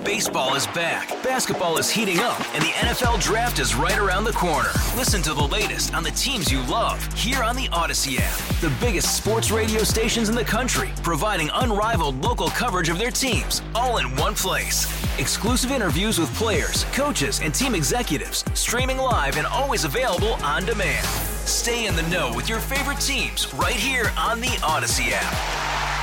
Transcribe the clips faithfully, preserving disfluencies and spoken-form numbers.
Baseball is back, basketball is heating up, and the N F L Draft is right around the corner. Listen to the latest on the teams you love here on the Odyssey app. The biggest sports radio stations in the country, providing unrivaled local coverage of their teams, all in one place. Exclusive interviews with players, coaches, and team executives, streaming live and always available on demand. Stay in the know with your favorite teams right here on the Odyssey app.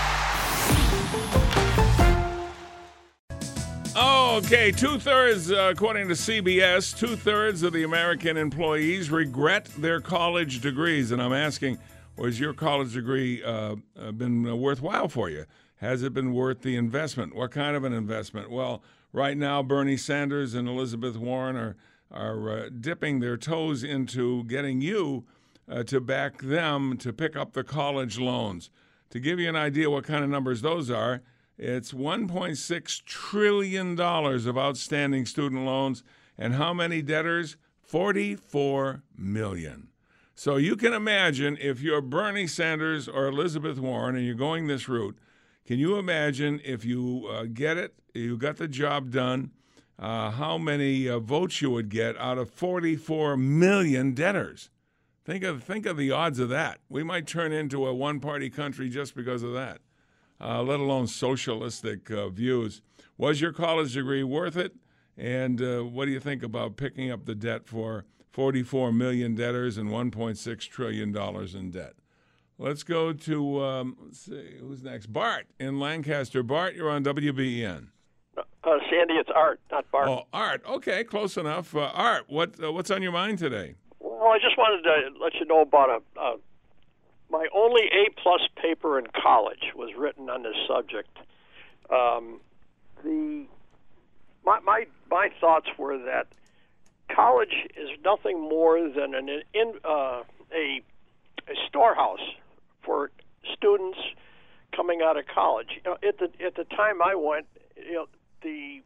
Okay, two-thirds, uh, according to C B S, two-thirds of the American employees regret their college degrees. And I'm asking, was your college degree uh, been worthwhile for you? Has it been worth the investment? What kind of an investment? Well, right now, Bernie Sanders and Elizabeth Warren are, are uh, dipping their toes into getting you uh, to back them to pick up the college loans. To give you an idea what kind of numbers those are, it's one point six trillion dollars of outstanding student loans. And how many debtors? forty-four million. So you can imagine if you're Bernie Sanders or Elizabeth Warren and you're going this route, can you imagine if you uh, get it, you got the job done, uh, how many uh, votes you would get out of forty-four million debtors? Think of, think of the odds of that. We might turn into a one-party country just because of that. Uh, let alone socialistic uh, views. Was your college degree worth it? And uh, what do you think about picking up the debt for forty-four million debtors and one point six trillion dollars in debt? Let's go to, um, let's see, who's next? Bart in Lancaster. Bart, you're on W B E N. Uh, Sandy, it's Art, not Bart. Oh, Art. Okay, close enough. Uh, Art, what uh, what's on your mind today? Well, I just wanted to let you know about a... a My only A-plus paper in college was written on this subject. Um, the my, my my thoughts were that college is nothing more than an in, uh, a a storehouse for students coming out of college. You know, at the at the time I went, you know, the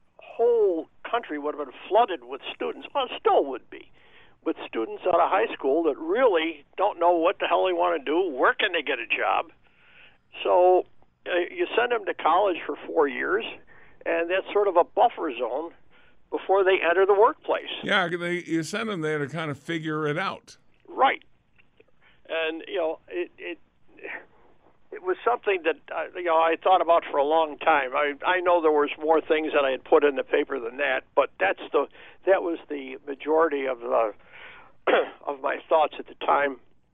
whole country would have been flooded with students. Well, it still would be. With students out of high school that really don't know what the hell they want to do, where can they get a job? So uh, you send them to college for four years, and that's sort of a buffer zone before they enter the workplace. Yeah, they, you send them there to kind of figure it out. Right. And, you know, it it, it was something that, uh, you know, I thought about for a long time. I I know there was more things that I had put in the paper than that, but that's the that was the majority of the of my thoughts at the time,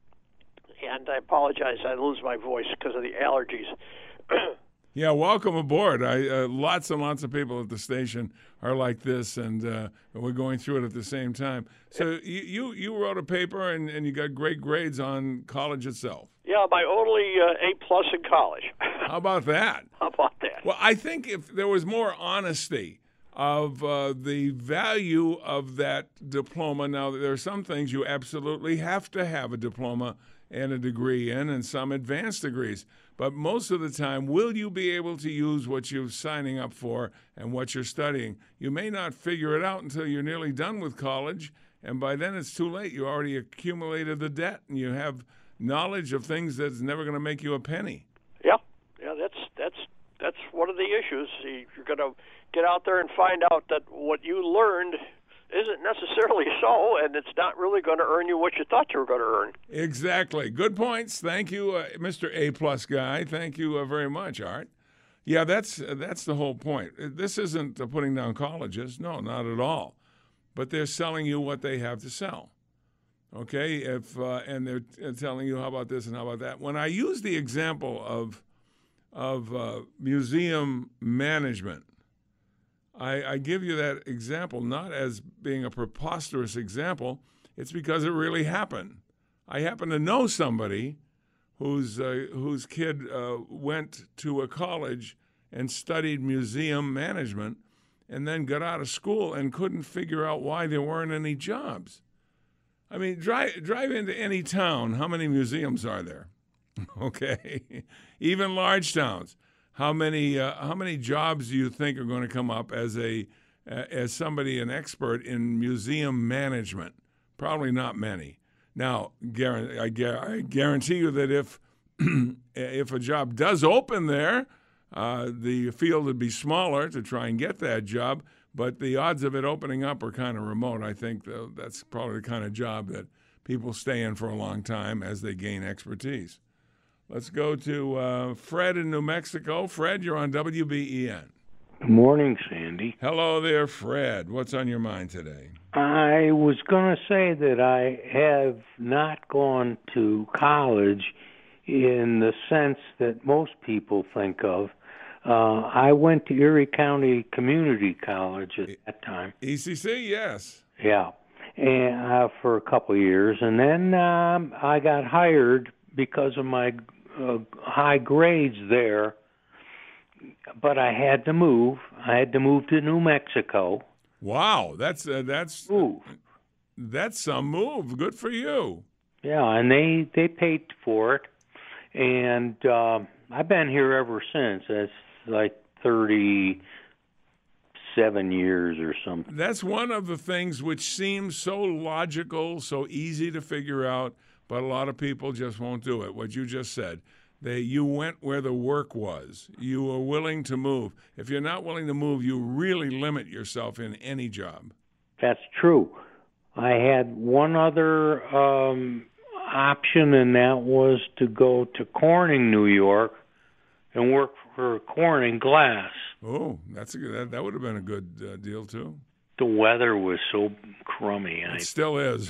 and I apologize. I lose my voice because of the allergies. Yeah, welcome aboard. I, uh, lots and lots of people at the station are like this, and uh, we're going through it at the same time. So you you, you wrote a paper, and, and you got great grades on college itself. Yeah, my only uh, A-plus in college. How about that? How about that? Well, I think if there was more honesty of uh, the value of that diploma. Now, there are some things you absolutely have to have a diploma and a degree in, and some advanced degrees. But most of the time, will you be able to use what you're signing up for and what you're studying? You may not figure it out until you're nearly done with college, and by then it's too late. You already accumulated the debt, and you have knowledge of things that's never going to make you a penny. Yeah, yeah, that's that's that's one of the issues. You're going to get out there and find out that what you learned isn't necessarily so, and it's not really going to earn you what you thought you were going to earn. Exactly. Good points. Thank you, uh, Mister A-plus guy. Thank you uh, very much, Art. Yeah, that's uh, that's the whole point. This isn't uh, putting down colleges. No, not at all. But they're selling you what they have to sell. Okay? If uh, and they're telling you how about this and how about that. When I use the example of of uh, museum management, I, I give you that example not as being a preposterous example. It's because it really happened. I happen to know somebody whose uh, whose kid uh, went to a college and studied museum management and then got out of school and couldn't figure out why there weren't any jobs. I mean, drive, drive into any town. How many museums are there? Okay. Even large towns. How many uh, how many jobs do you think are going to come up as a uh, as somebody, an expert in museum management? Probably not many. Now, I guarantee you that if if a job does open there, Uh, the field would be smaller to try and get that job, but the odds of it opening up are kind of remote. I think though, that's probably the kind of job that people stay in for a long time as they gain expertise. Let's go to uh, Fred in New Mexico. Fred, you're on W B E N. Good morning, Sandy. Hello there, Fred. What's on your mind today? I was going to say that I have not gone to college in the sense that most people think of. Uh, I went to Erie County Community College at that time. E C C, yes. Yeah, and uh, for a couple of years. And then um, I got hired because of my uh, high grades there. But I had to move. I had to move to New Mexico. Wow, that's uh, that's Ooh. that's some move. Good for you. Yeah, and they they paid for it, and uh, I've been here ever since. That's like thirty-seven years or something. That's one of the things which seems so logical, so easy to figure out, but a lot of people just won't do it. What you just said. They, you went where the work was. You were willing to move. If you're not willing to move, you really limit yourself in any job. That's true. I had one other um, option, and that was to go to Corning, New York, and work for Corning Glass. Oh, that's a good, that, that would have been a good uh, deal, too. The weather was so crummy. It I... still is.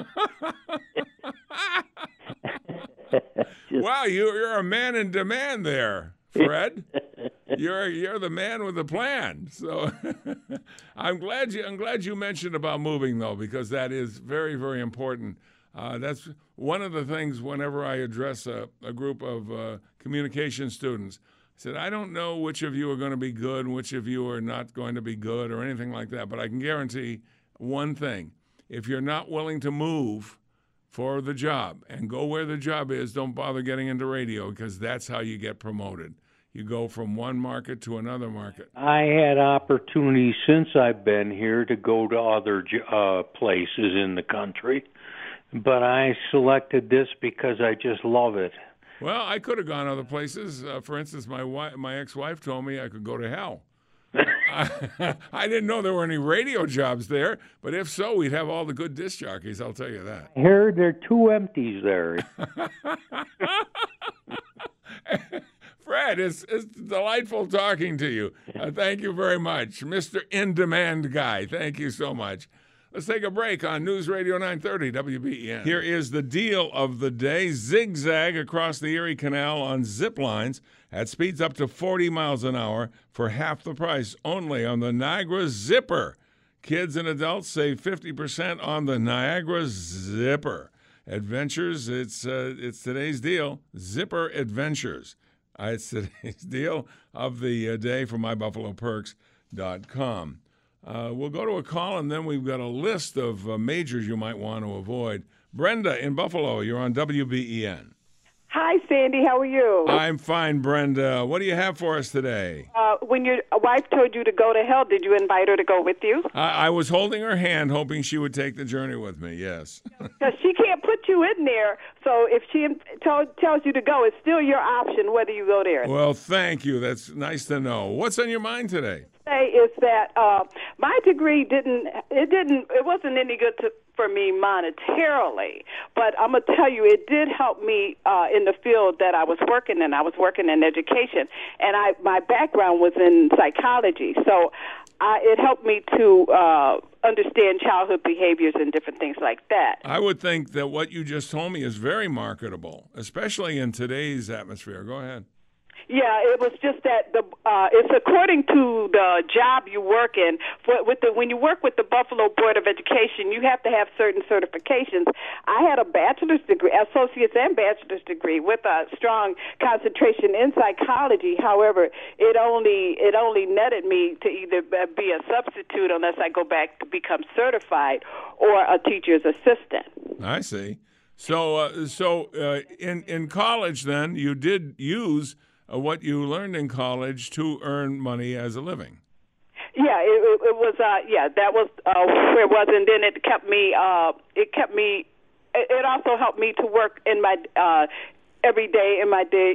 Wow, you, you're a man in demand there, Fred. You're you're the man with a plan. So I'm glad you I'm glad you mentioned about moving though, because that is very very important. Uh, that's one of the things whenever I address a, a group of uh, communication students. I said, I don't know which of you are going to be good and which of you are not going to be good or anything like that, but I can guarantee one thing: if you're not willing to move for the job and go where the job is, don't bother getting into radio, because that's how you get promoted. You go from one market to another market. I had opportunities since I've been here to go to other uh, places in the country, but I selected this because I just love it. Well, I could have gone other places. Uh, for instance, my wife, my ex-wife told me I could go to hell. I, I didn't know there were any radio jobs there, but if so, we'd have all the good disc jockeys, I'll tell you that. Here, there are two empties there. Fred, it's, it's delightful talking to you. Uh, thank you very much. Mister In-Demand Guy, thank you so much. Let's take a break on News Radio nine thirty W B E N. Here is the deal of the day. Zigzag across the Erie Canal on zip lines at speeds up to forty miles an hour for half the price, only on the Niagara Zipper. Kids and adults save fifty percent on the Niagara Zipper. Adventures, it's uh, it's today's deal. Zipper Adventures. Uh, it's today's deal of the uh, day from my buffalo perks dot com. Uh, we'll go to a call, and then we've got a list of uh, majors you might want to avoid. Brenda in Buffalo, you're on W B E N. Hi, Sandy. How are you? I'm fine, Brenda. What do you have for us today? Uh, when your wife told you to go to hell, did you invite her to go with you? I, I was holding her hand, hoping she would take the journey with me, yes. Because she can't put you in there, so if she told, tells you to go, it's still your option whether you go there. Well, thank you. That's nice to know. What's on your mind today? Say is that uh, my degree didn't it didn't it wasn't any good to, for me monetarily, but I'm gonna tell you it did help me uh, in the field that I was working in. I was working in education, and I my background was in psychology, so I, it helped me to uh, understand childhood behaviors and different things like that. I would think that what you just told me is very marketable, especially in today's atmosphere. Go ahead. Yeah, it was just that the uh, it's according to the job you work in. For, with the when you work with the Buffalo Board of Education, you have to have certain certifications. I had a bachelor's degree, associate's and bachelor's degree with a strong concentration in psychology. However, it only it only netted me to either be a substitute unless I go back to become certified, or a teacher's assistant. I see. So, uh, so uh, in in college, then you did use Uh, what you learned in college to earn money as a living. Yeah, it, it, it was. Uh, yeah, that was uh, where it was, and then it kept me. Uh, it kept me. It, it also helped me to work in my uh, every day in my day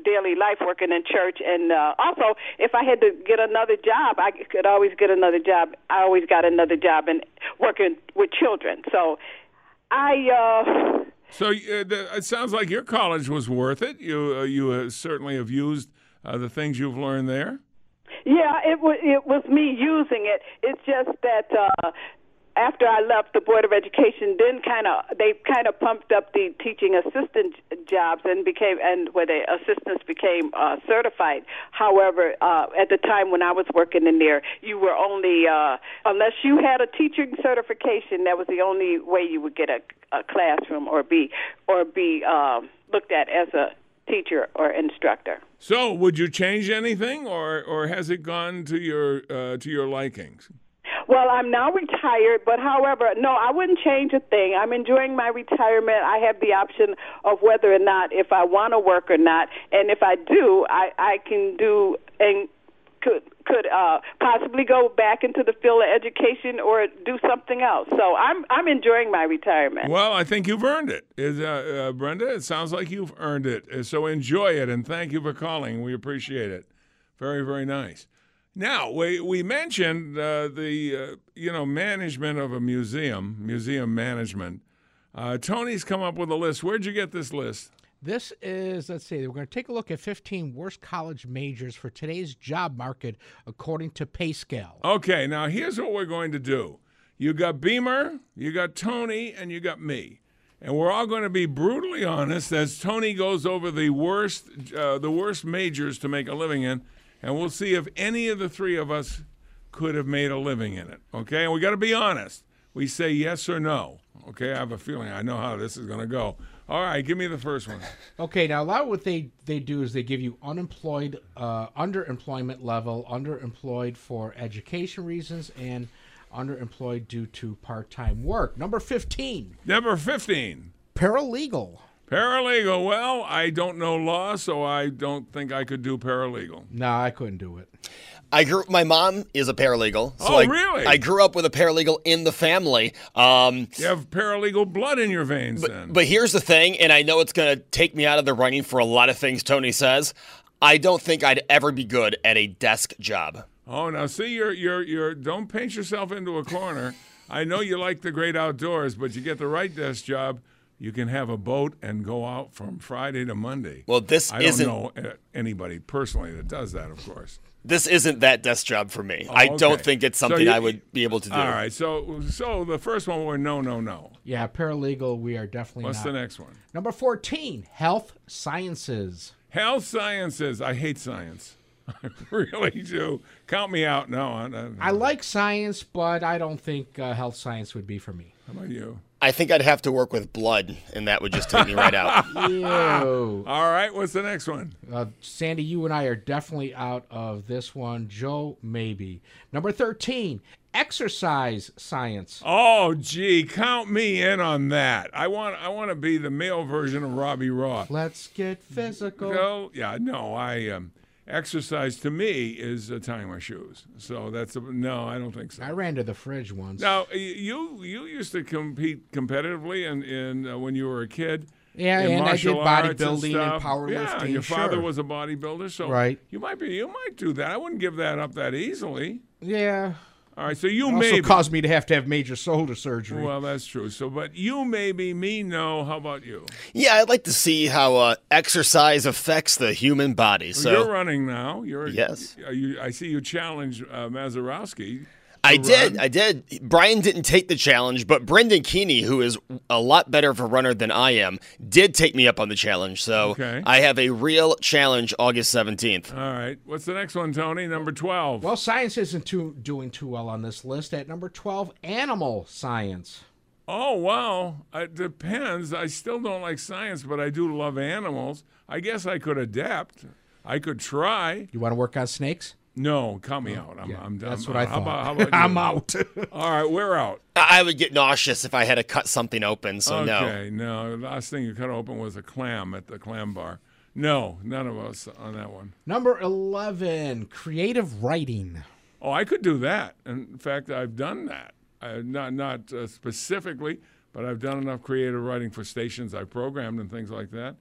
daily life working in church. And uh, also, if I had to get another job, I could always get another job. I always got another job in working with children. So I... Uh, so uh, the, it sounds like your college was worth it. You, uh, you uh, certainly have used uh, the things you've learned there. Yeah, it was, it was me using it. It's just that... Uh, After I left the Board of Education, then kind of they kind of pumped up the teaching assistant jobs and became and where the assistants became uh, certified. However, uh, at the time when I was working in there, you were only uh, unless you had a teaching certification, that was the only way you would get a, a classroom or be or be um, looked at as a teacher or instructor. So, would you change anything, or or has it gone to your uh, to your likings? Well, I'm now retired, but however, no, I wouldn't change a thing. I'm enjoying my retirement. I have the option of whether or not if I want to work or not, and if I do, I, I can do and could could uh, possibly go back into the field of education or do something else. So I'm I'm enjoying my retirement. Well, I think you've earned it, Is, uh, uh, Brenda. It sounds like you've earned it. So enjoy it, and thank you for calling. We appreciate it. Very, very nice. Now, we we mentioned uh, the, uh, you know, management of a museum, museum management. Uh, Tony's come up with a list. Where'd you get this list? This is, let's see, we're going to take a look at fifteen worst college majors for today's job market according to PayScale. Okay, now here's what we're going to do. You got Beamer, you got Tony, and you got me. And we're all going to be brutally honest as Tony goes over the worst, uh, the worst majors to make a living in. And we'll see if any of the three of us could have made a living in it, okay? And we got to be honest. We say yes or no, okay? I have a feeling I know how this is going to go. All right, give me the first one. Okay, now a lot of what they, they do is they give you unemployed, uh, underemployment level, underemployed for education reasons, and underemployed due to part-time work. Number fifteen. Number fifteen. Paralegal. Paralegal. Well, I don't know law, so I don't think I could do paralegal. No, I couldn't do it. I grew. My mom is a paralegal. So oh, I, really? I grew up with a paralegal in the family. Um, you have paralegal blood in your veins, but, then. But here's the thing, and I know it's going to take me out of the running for a lot of things Tony says. I don't think I'd ever be good at a desk job. Oh, now see, you're you're you're. Don't paint yourself into a corner. I know you like the great outdoors, but you get the right desk job. You can have a boat and go out from Friday to Monday. Well, this I isn't. I don't know anybody personally that does that, of course. This isn't that desk job for me. Oh, I okay. don't think it's something so you, I would be able to do. All right, so so the first one were no, no, no. Yeah, paralegal, we are definitely What's not. the next one? Number fourteen, health sciences. Health sciences. I hate science. I really do. Count me out. No, I, I, I like science, but I don't think uh, health science would be for me. How about you? I think I'd have to work with blood, and that would just take me right out. Ew. All right, what's the next one? Uh, Sandy, you and I are definitely out of this one. Joe, maybe. Number thirteen, exercise science. Oh, gee, count me in on that. I want I want to be the male version of Robbie Roth. Let's get physical. So, yeah, no, I um, exercise to me is uh, tying my shoes. So that's a, no, I don't think so. I ran to the fridge once. Now, you you used to compete competitively in, in uh, when you were a kid. Yeah, in and I did martial arts bodybuilding and, stuff. powerlifting. Yeah, and your father sure. was a bodybuilder, so right. you might be you might do that. I wouldn't give that up that easily. Yeah. All right, so you it may also caused me to have to have major shoulder surgery. Well, that's true. So, but you maybe, me no. How about you? Yeah, I'd like to see how uh, exercise affects the human body. Well, So you're running now. You're yes. You, I see you challenge uh, Mazurowski. I did. run. I did. Brian didn't take the challenge, but Brendan Keeney, who is a lot better of a runner than I am, did take me up on the challenge. So Okay. I have a real challenge August seventeenth. All right. What's the next one, Tony? Number twelve. Well, science isn't too, doing too well on this list. At number twelve, animal science. Oh, well, it depends. I still don't like science, but I do love animals. I guess I could adapt. I could try. You want to work on snakes? No, count me out. I'm, Yeah, I'm done. that's what I how thought. About, how about you? I'm out. All right, we're out. I would get nauseous if I had to cut something open, so no. Okay, no. The last thing you cut open was a clam at the clam bar. No, none of us on that one. Number eleven, creative writing. Oh, I could do that. In fact, I've done that. I, not not uh, specifically, but I've done enough creative writing for stations I've programmed and things like that.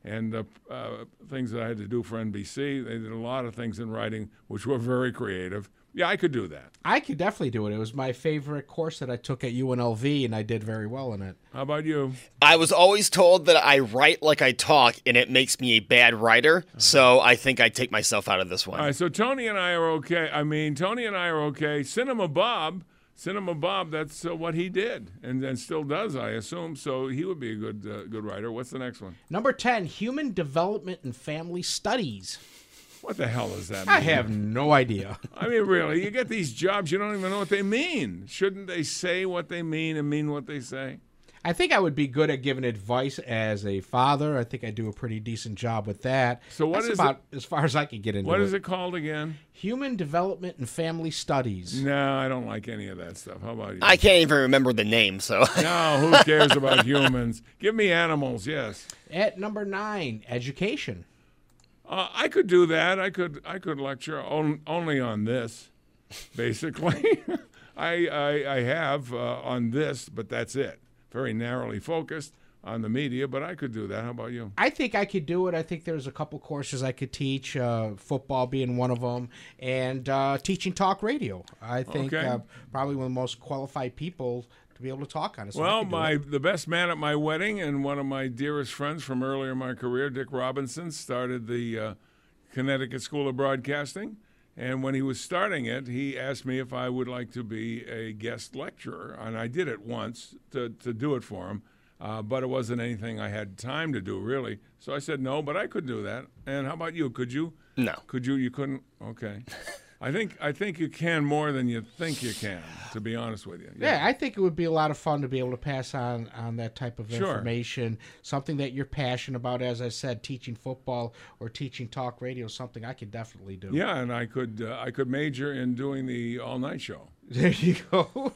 and uh, uh, things that I had to do for N B C. They did a lot of things in writing, which were very creative. Yeah, I could do that. I could definitely do it. It was my favorite course that I took at U N L V, and I did very well in it. How about you? I was always told that I write like I talk, and it makes me a bad writer, so I think I take myself out of this one. All right, so Tony and I are okay. I mean, Tony and I are okay. Cinema Bob, Cinema Bob, that's uh, what he did, and, and still does, I assume, so he would be a good, uh, good writer. What's the next one? Number ten, Human Development and Family Studies. What the hell is that? I have no idea. I mean, really, you get these jobs, you don't even know what they mean. Shouldn't they say what they mean and mean what they say? I think I would be good at giving advice as a father. I think I do a pretty decent job with that. So what That's is about it? As far as I could get into What it. is it called again? Human Development and Family Studies. No, I don't like any of that stuff. How about you? I can't even remember the name, so. No, who cares about humans? Give me animals, yes. At number nine, Education. Uh, I could do that. I could I could lecture on, only on this, basically. I, I I have uh, on this, but that's it. Very narrowly focused on the media, but I could do that. How about you? I think I could do it. I think there's a couple courses I could teach, uh, football being one of them, and uh, teaching talk radio. I think Okay. uh, probably one of the most qualified people to be able to talk on it. So I Well, could do my it. the best man at my wedding and one of my dearest friends from earlier in my career, Dick Robinson, started the uh, Connecticut School of Broadcasting. And when he was starting it, he asked me if I would like to be a guest lecturer. And I did it once to, to do it for him. Uh, but it wasn't anything I had time to do, really. So I said no, but I could do that. And how about you? Could you? No. Could you? You couldn't? Okay. I think I think you can more than you think you can, to be honest with you. Yeah, I think it would be a lot of fun to be able to pass on, on that type of Sure. information, something that you're passionate about. As I said, teaching football or teaching talk radio, something I could definitely do. Yeah, and I could uh, I could major in doing the all-night show. There you go.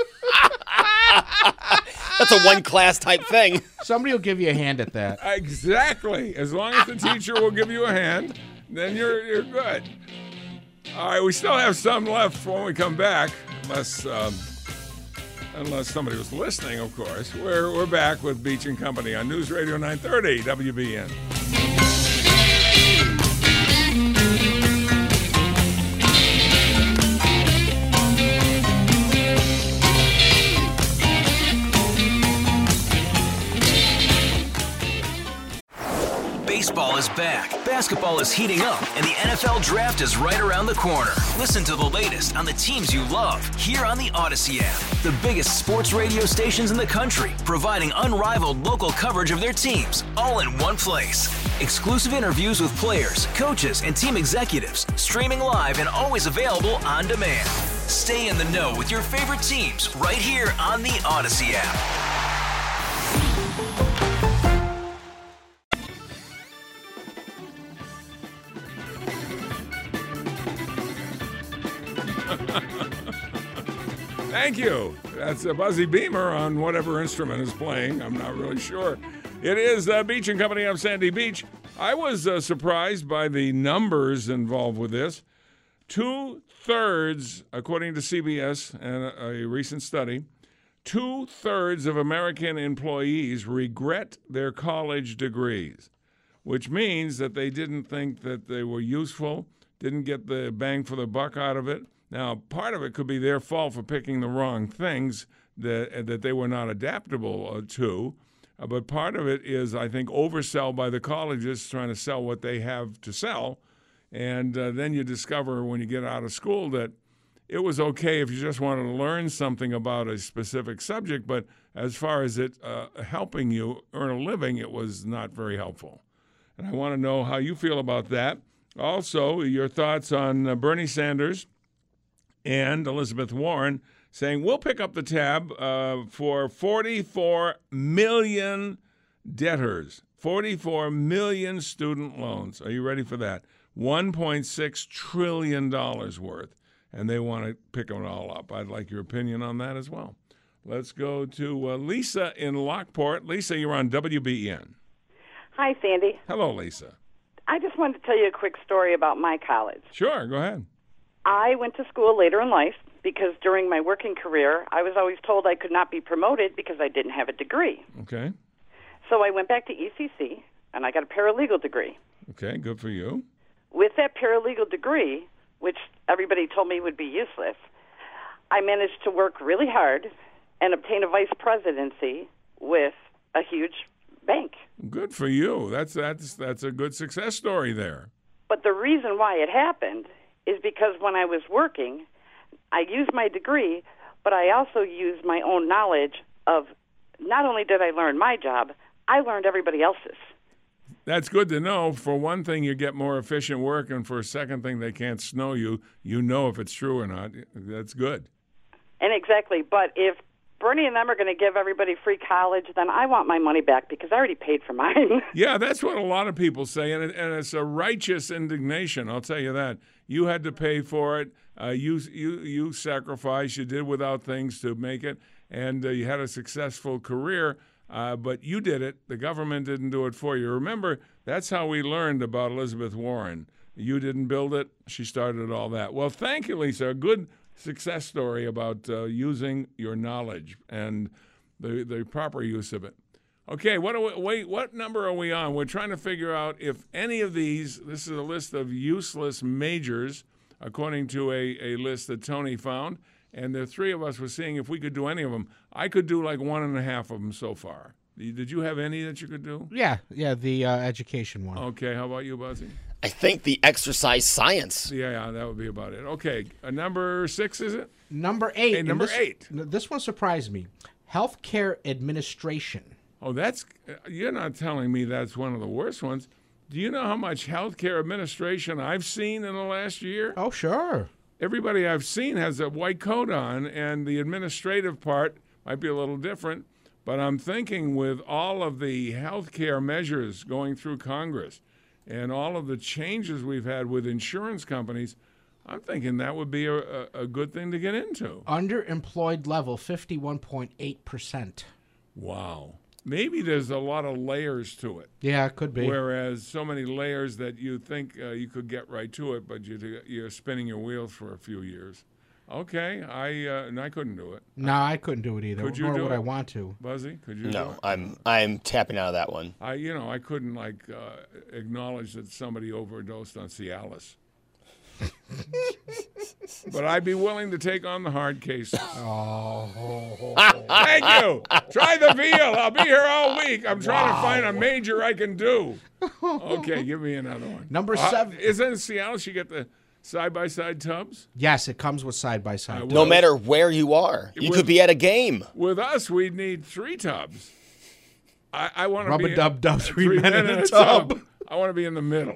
That's a one-class type thing. Somebody will give you a hand at that. Exactly. As long as the teacher will give you a hand, then you're you're good. All right, we still have some left when we come back, unless um, unless somebody was listening, of course. We're we're back with Beach and Company on News Radio nine thirty W B N. Baseball is back, basketball is heating up, and the N F L Draft is right around the corner. Listen to the latest on the teams you love here on the Odyssey app. The biggest sports radio stations in the country, providing unrivaled local coverage of their teams, all in one place. Exclusive interviews with players, coaches, and team executives, streaming live and always available on demand. Stay in the know with your favorite teams right here on the Odyssey app. Thank you. That's a Buzzy Beamer on whatever instrument is playing. I'm not really sure. It is uh, Beach and Company. I'm Sandy Beach. I was uh, surprised by the numbers involved with this. Two-thirds, according to C B S and a, a recent study, two-thirds of American employees regret their college degrees, which means that they didn't think that they were useful, didn't get the bang for the buck out of it. Now, part of it could be their fault for picking the wrong things that that they were not adaptable uh, to, uh, but part of it is, I think, oversell by the colleges trying to sell what they have to sell, and uh, then you discover when you get out of school that it was okay if you just wanted to learn something about a specific subject, but as far as it uh, helping you earn a living, it was not very helpful. And I want to know how you feel about that. Also, your thoughts on uh, Bernie Sanders and Elizabeth Warren saying, we'll pick up the tab uh, for forty-four million debtors, forty-four million student loans. Are you ready for that? one point six trillion dollars worth. And they want to pick them all up. I'd like your opinion on that as well. Let's go to uh, Lisa in Lockport. Lisa, you're on W B N. Hi, Sandy. Hello, Lisa. I just wanted to tell you a quick story about my college. Sure, go ahead. I went to school later in life because during my working career, I was always told I could not be promoted because I didn't have a degree. Okay. So I went back to E C C, and I got a paralegal degree. Okay, good for you. With that paralegal degree, which everybody told me would be useless, I managed to work really hard and obtain a vice presidency with a huge bank. Good for you. That's that's that's a good success story there. But the reason why it happened is because when I was working, I used my degree, but I also used my own knowledge of not only did I learn my job, I learned everybody else's. That's good to know. For one thing, you get more efficient work, and for a second thing, they can't snow you. You know if it's true or not. That's good. And exactly. But if Bernie and them are going to give everybody free college, then I want my money back because I already paid for mine. Yeah, that's what a lot of people say, and, it, and it's a righteous indignation. I'll tell you that. You had to pay for it. Uh, you you you sacrificed. You did without things to make it, and uh, you had a successful career. Uh, but you did it. The government didn't do it for you. Remember, that's how we learned about Elizabeth Warren. You didn't build it. She started all that. Well, thank you, Lisa. A good success story about uh, using your knowledge and the the proper use of it. Okay, what are we, wait, what number are we on? We're trying to figure out if any of these, this is a list of useless majors, according to a, a list that Tony found, and the three of us were seeing if we could do any of them. I could do like one and a half of them so far. Did you have any that you could do? Yeah, yeah, the uh, education one. Okay, how about you, Buzzy? I think the exercise science. Yeah, yeah, that would be about it. Okay, uh, number six, is it? Number eight. Hey, number this, eight. This one surprised me. Healthcare administration. Oh, that's, you're not telling me that's one of the worst ones. Do you know how much healthcare administration I've seen in the last year? Oh, sure. Everybody I've seen has a white coat on, and the administrative part might be a little different. But I'm thinking with all of the healthcare measures going through Congress and all of the changes we've had with insurance companies, I'm thinking that would be a, a, a good thing to get into. Underemployed level, fifty-one point eight percent. Wow. Maybe there's a lot of layers to it. Yeah, it could be. Whereas so many layers that you think uh, you could get right to it, but you, you're spinning your wheels for a few years. Okay, I uh, and I couldn't do it. No, I couldn't do it either. Could you nor do would it? I want to. Buzzy, could you? do No, it? I'm I'm tapping out of that one. I, you know, I couldn't like uh, acknowledge that somebody overdosed on Cialis. But I'd be willing to take on the hard cases. Oh. Thank you. Try the veal. I'll be here all week. I'm trying wow. to find a major I can do. Okay, give me another one. Number uh, seven. Isn't Cialis you get the side-by-side tubs? Yes, it comes with side-by-side. Uh, no matter where you are. You with, could be at a game. With us, we'd need three tubs. I, I want to be... Rub-a-dub-dub, three, three men, men in in a a tub. tub. I want to be in the middle.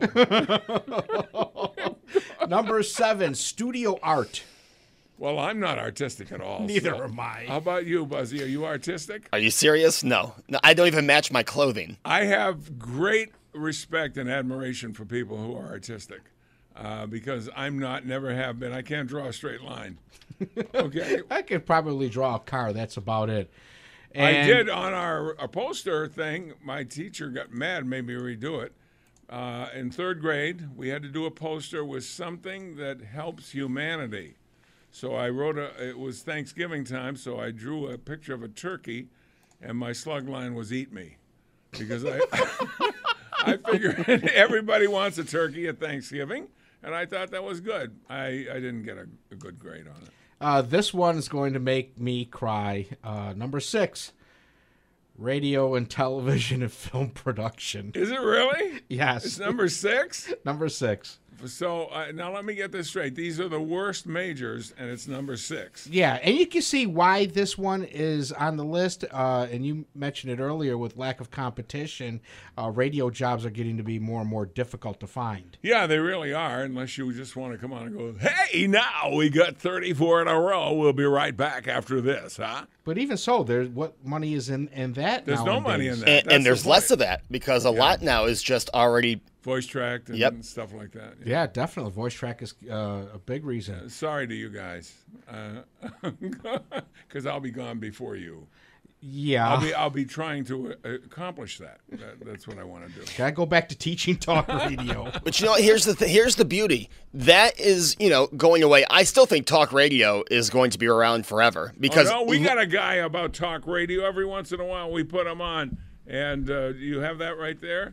Number seven, studio art. Well, I'm not artistic at all. Neither so. am I. How about you, Buzzy? Are you artistic? Are you serious? No. no. I don't even match my clothing. I have great respect and admiration for people who are artistic uh, because I'm not, never have been. I can't draw a straight line. Okay. I could probably draw a car. That's about it. And I did on our a poster thing. My teacher got mad, made me redo it. Uh, in third grade, we had to do a poster with something that helps humanity. So I wrote a, it was Thanksgiving time, so I drew a picture of a turkey, and my slug line was "Eat me," because I, I figured everybody wants a turkey at Thanksgiving, and I thought that was good. I, I didn't get a, a good grade on it. Uh, this one is going to make me cry. Uh, number six, radio and television and film production. Is it really? Yes. It's number six? Number six. So uh, now let me get this straight. These are the worst majors, and it's number six. Yeah, and you can see why this one is on the list. Uh, and you mentioned it earlier with lack of competition. Uh, radio jobs are getting to be more and more difficult to find. Yeah, they really are, unless you just want to come on and go, hey, now we got thirty-four in a row. We'll be right back after this, huh? But even so, there's what money is in, in that There's nowadays. no money in that. And, and there's the less of that because a yeah. lot now is just already voice tracked and yep. stuff like that. Yeah, yeah definitely. Voice track is uh, a big reason. Uh, sorry to you guys, because uh, I'll be gone before you. Yeah, I'll be I'll be trying to uh, accomplish that. that. That's what I want to do. Can I go back to teaching talk radio? But you know, here's the th- here's the beauty. That is, you know, going away. I still think talk radio is going to be around forever because oh, no, we got a guy about talk radio every once in a while. We put him on, and uh, you have that right there.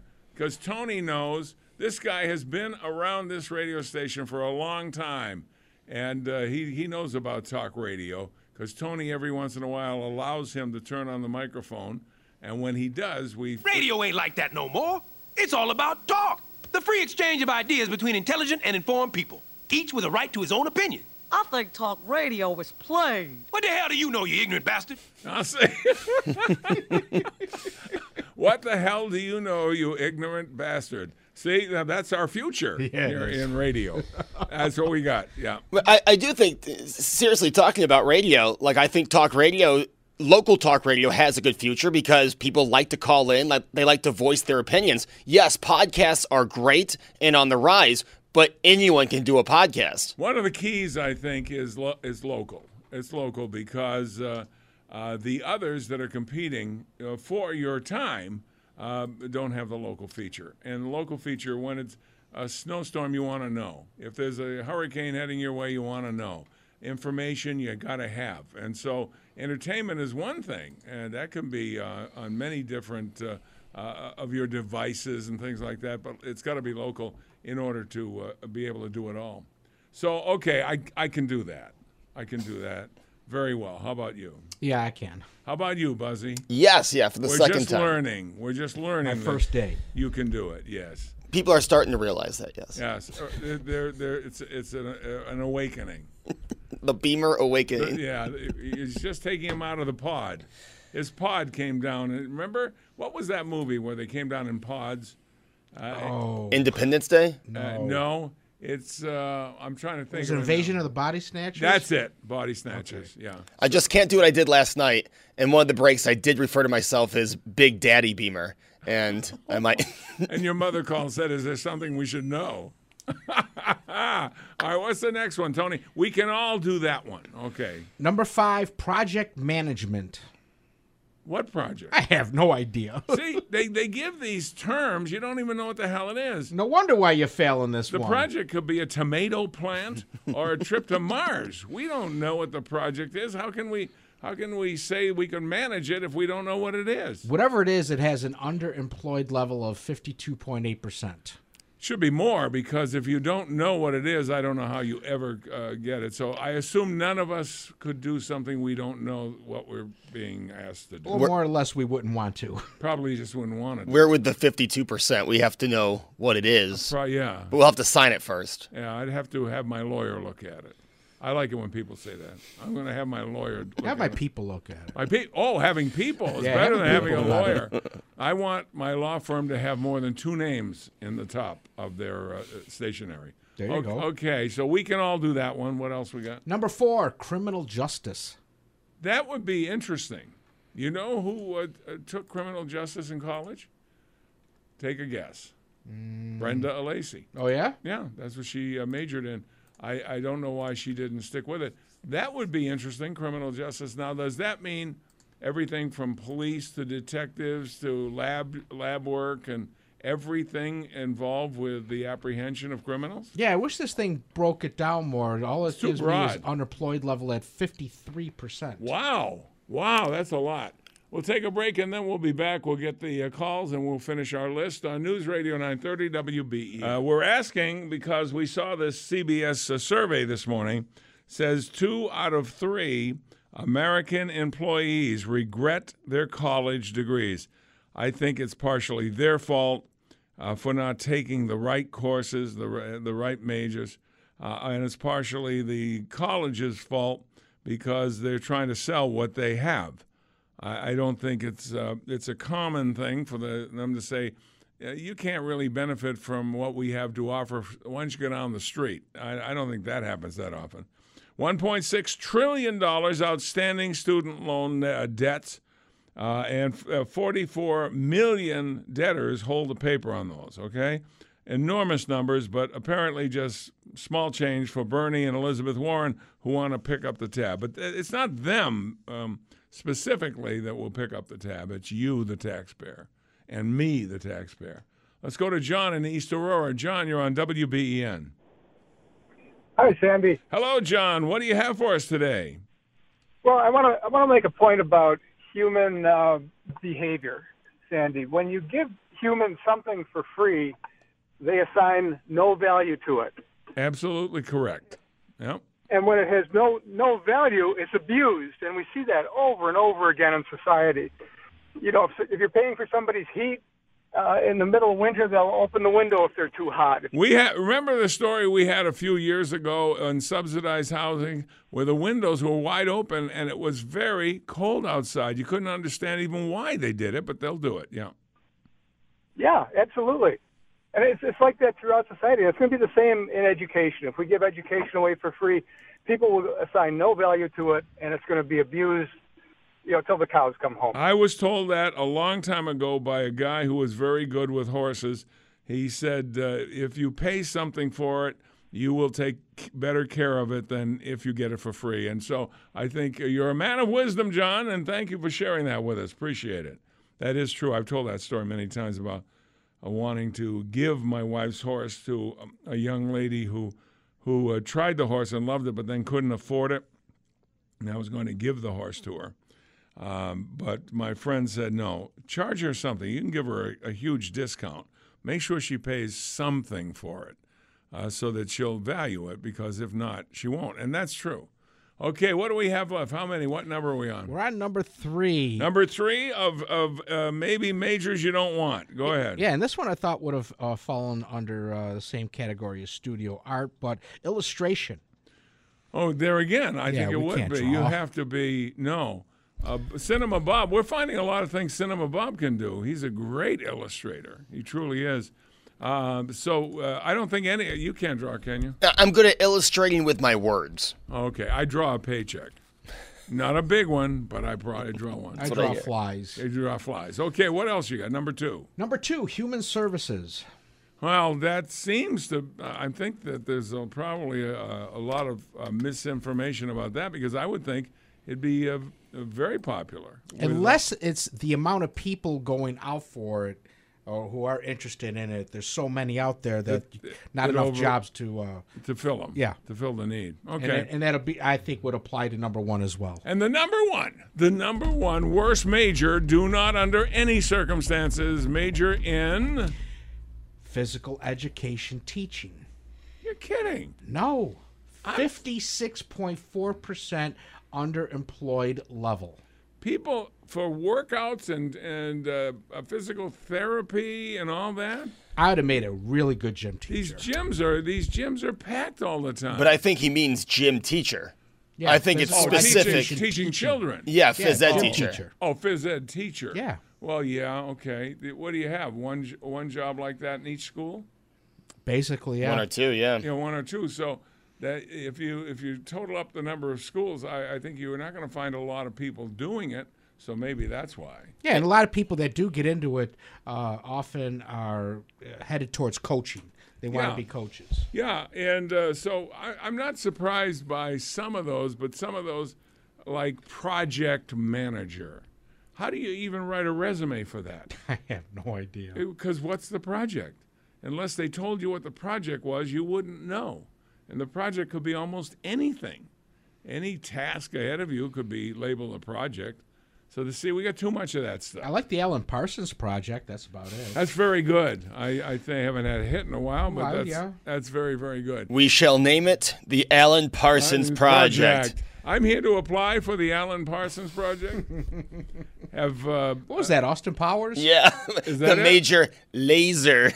because Tony knows this guy has been around this radio station for a long time, and uh, he, he knows about talk radio because Tony every once in a while allows him to turn on the microphone, and when he does, we... Radio ain't like that no more. It's all about talk. The free exchange of ideas between intelligent and informed people, each with a right to his own opinion. I think talk radio is played. What the hell do you know, you ignorant bastard? I'll say. What the hell do you know, you ignorant bastard? See, now that's our future Yeah, here it is. in radio. That's what we got, yeah. But I, I do think, seriously, talking about radio, like I think talk radio, local talk radio has a good future because people like to call in, like they like to voice their opinions. Yes, podcasts are great and on the rise, but anyone can do a podcast. One of the keys, I think, is lo- is local. It's local because uh, uh, the others that are competing uh, for your time uh, don't have the local feature. And the local feature, when it's a snowstorm, you want to know. If there's a hurricane heading your way, you want to know. Information you got to have. And so entertainment is one thing, and that can be uh, on many different uh, uh, of your devices and things like that, but it's got to be local in order to uh, be able to do it all. So, okay, I, I can do that. I can do that very well. How about you? Yeah, I can. How about you, Buzzy? Yes, yeah, for the We're second just time. learning. We're just learning. My that first day. You can do it, yes. People are starting to realize that, yes. Yes. Uh, They're, they're, they're, it's it's an, uh, an awakening. The Beamer awakening. Yeah, it's just taking him out of the pod. His pod came down. And remember, what was that movie where they came down in pods? Uh, Oh. Independence Day? uh, no, it's, uh, I'm trying to think. Was of it it Invasion now. of the Body Snatchers? That's it, Body Snatchers, yeah. I just can't do what I did last night. And one of the breaks, I did refer to myself as Big Daddy Beamer. And I might. And your mother called and said, is there something we should know? All right, what's the next one, Tony? We can all do that one. Okay. Number five, project management. What project? I have no idea. See, they, they give these terms, you don't even know what the hell it is. No wonder why you fail in this The one. project could be a tomato plant or a trip to Mars. We don't know what the project is. How can we how can we say we can manage it if we don't know what it is? Whatever it is, it has an underemployed level of fifty-two point eight percent. Should be more, because if you don't know what it is, I don't know how you ever uh, get it. So I assume none of us could do something we don't know what we're being asked to do. Or more or less, we wouldn't want to. Probably just wouldn't want it. We're with the fifty-two percent. We have to know what it is. Pro- yeah. But we'll have to sign it first. Yeah, I'd have to have my lawyer look at it. I like it when people say that. I'm going to have my lawyer look Have my at it. people look at it. My pe- oh, having people is Yeah, better than having having a people lawyer. about I want my law firm to have more than two names in the top of their uh, stationery. There you O- go. Okay, so we can all do that one. What else we got? Number four, criminal justice. That would be interesting. You know who uh, uh, took criminal justice in college? Take a guess. Brenda Alacy. Oh, yeah? Yeah, that's what she uh, majored in. I, I don't know why she didn't stick with it. That would be interesting, criminal justice. Now, does that mean everything from police to detectives to lab lab work and everything involved with the apprehension of criminals? Yeah, I wish this thing broke it down more. All it too gives me is broad. unemployed level at fifty-three percent. Wow. Wow, that's a lot. We'll take a break, and then we'll be back. We'll get the uh, calls, and we'll finish our list on News Radio nine thirty W B E. Uh, we're asking because we saw this C B S uh, survey this morning. Says two out of three American employees regret their college degrees. I think it's partially their fault uh, for not taking the right courses, the, ri- the right majors, uh, and it's partially the college's fault because they're trying to sell what they have. I, I don't think it's uh, it's a common thing for the, them to say, "Uh, you can't really benefit from what we have to offer once you go down the street. I, I don't think that happens that often. one point six trillion dollars outstanding student loan uh, debts, uh, and uh, forty-four million debtors hold the paper on those, okay? Enormous numbers, but apparently just small change for Bernie and Elizabeth Warren who want to pick up the tab. But it's not them um, specifically that will pick up the tab. It's you, the taxpayer, and me, the taxpayer. Let's go to John in East Aurora. John, you're on W B E N. Hi, Sandy. Hello, John. What do you have for us today? Well, I want to I want to make a point about human uh, behavior, Sandy. When you give human something for free, they assign no value to it. Absolutely correct. Yep. And when it has no no value, it's abused, and we see that over and over again in society. You know, if, if you're paying for somebody's heat uh, in the middle of winter, they'll open the window if they're too hot. If We had remember the story we had a few years ago on subsidized housing where the windows were wide open and it was very cold outside. You couldn't understand even why they did it, but they'll do it. Yeah. Yeah, absolutely. And it's it's like that throughout society. It's going to be the same in education. If we give education away for free, people will assign no value to it, and it's going to be abused, you know, till the cows come home. I was told that a long time ago by a guy who was very good with horses. He said, uh, if you pay something for it, you will take better care of it than if you get it for free. And so I think you're a man of wisdom, John, and thank you for sharing that with us. Appreciate it. That is true. I've told that story many times about uh, wanting to give my wife's horse to a young lady who who uh, tried the horse and loved it but then couldn't afford it. And I was going to give the horse to her. Um, but my friend said, no, charge her something. You can give her a, a huge discount. Make sure she pays something for it uh, so that she'll value it, because if not, she won't. And that's true. Okay, what do we have left? How many? What number are we on? We're on number three. Number three of, of uh, maybe majors you don't want. Go ahead. Yeah, and this one I thought would have uh, fallen under uh, the same category as studio art, but illustration. Oh, there again, I Yeah, think it we would can't be. draw. You have to be, no. Uh, Cinema Bob, we're finding a lot of things Cinema Bob can do. He's a great illustrator. He truly is. Uh, so uh, I don't think any, you can't draw, can you? I'm good at illustrating with my words. Okay, I draw a paycheck. Not a big one, but I probably draw one. I draw flies. You draw flies. Okay, what else you got? Number two. Number two, human services. Well, that seems to, I think that there's uh, probably a, a lot of uh, misinformation about that, because I would think it'd be uh, very popular. with- Unless it's the amount of people going out for it or who are interested in it. There's so many out there that That- not that enough over- jobs to uh, to fill them. Yeah. To fill the need. And, Okay. and that'll be, I think, would apply to number one as well. And the number one, the number one worst major, do not under any circumstances major in. Physical education teaching. You're kidding. No. fifty-six point four percent underemployed level. People for workouts and, and uh, uh, physical therapy and all that. I would have made a really good gym These teacher. gyms are these gyms are packed all the time. But I think he means gym teacher. Yeah, I think it's physical specific. Teaching, teaching children. Yeah, phys ed gym teacher. Oh, phys ed teacher. Yeah. Well, yeah, okay. What do you have? One j- one job like that in each school? Basically, yeah. One or two, yeah. You know, one or two. So that if you if you total up the number of schools, I, I think you're not going to find a lot of people doing it. So maybe that's why. Yeah, and a lot of people that do get into it uh, often are uh, headed towards coaching. They want Yeah. to be coaches. Yeah, and uh, so I, I'm not surprised by some of those, but some of those, like project manager. How do you even write a resume for that? I have no idea. Because what's the project? Unless they told you what the project was, you wouldn't know. And the project could be almost anything. Any task ahead of you could be labeled a project. So to see, we got too much of that stuff. I like the Alan Parsons project. That's about it. That's very good. I, I think I haven't had a hit in a while, but Well, that's, yeah. that's very, very good. We shall name it the Alan Parsons Project. I'm here to apply for the Alan Parsons Project. Have uh, What was that, Austin Powers? Yeah, Is the that it? major laser.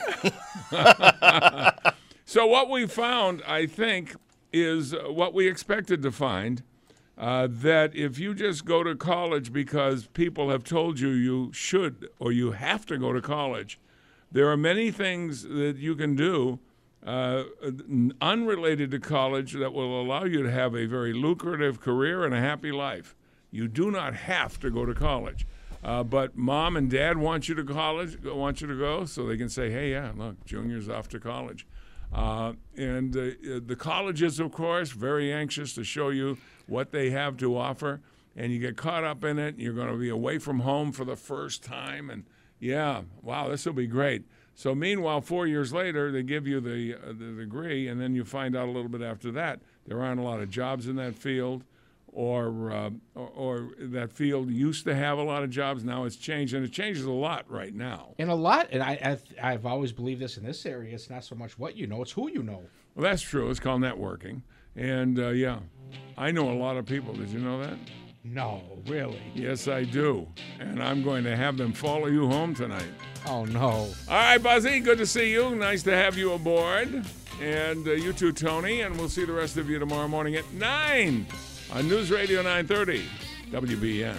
So what we found, I think, is what we expected to find, uh, that if you just go to college because people have told you you should or you have to go to college, there are many things that you can do uh, unrelated to college that will allow you to have a very lucrative career and a happy life. You do not have to go to college. Uh, but mom and dad want you to college, want you to go, so they can say, hey, yeah, look, Junior's off to college. Uh, and uh, the colleges, of course, very anxious to show you what they have to offer. And you get caught up in it. You're going to be away from home for the first time. And, yeah, wow, this will be great. So meanwhile, four years later, they give you the, uh, the degree, and then you find out a little bit after that there aren't a lot of jobs in that field, or, uh, or or that field used to have a lot of jobs. Now it's changed, and it changes a lot right now. And a lot, and I, I've, I've always believed this in this area. It's not so much what you know; it's who you know. Well, that's true. It's called networking, and uh, yeah, I know a lot of people. Did you know that? No, really? Yes, I do, and I'm going to have them follow you home tonight. Oh no! All right, Buzzy, good to see you. Nice to have you aboard, and uh, you too, Tony. And we'll see the rest of you tomorrow morning at nine. On News Radio nine thirty, W B N.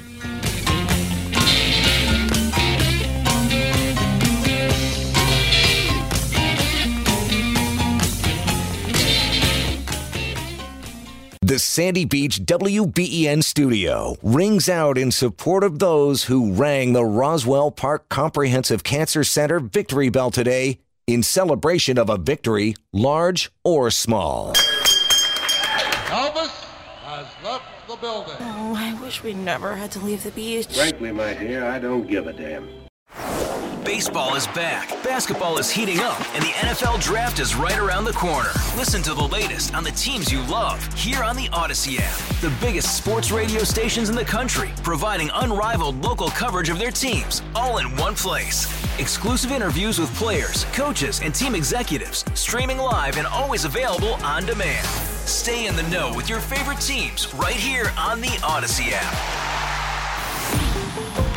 The Sandy Beach W B E N studio rings out in support of those who rang the Roswell Park Comprehensive Cancer Center victory bell today in celebration of a victory, large or small. Elvis has left the building. Oh, I wish we never had to leave the beach. Frankly, my dear, I don't give a damn. Baseball is back, basketball is heating up, and the N F L Draft is right around the corner. Listen to the latest on the teams you love here on the Odyssey app. The biggest sports radio stations in the country, providing unrivaled local coverage of their teams, all in one place. Exclusive interviews with players, coaches, and team executives, streaming live and always available on demand. Stay in the know with your favorite teams right here on the Odyssey app.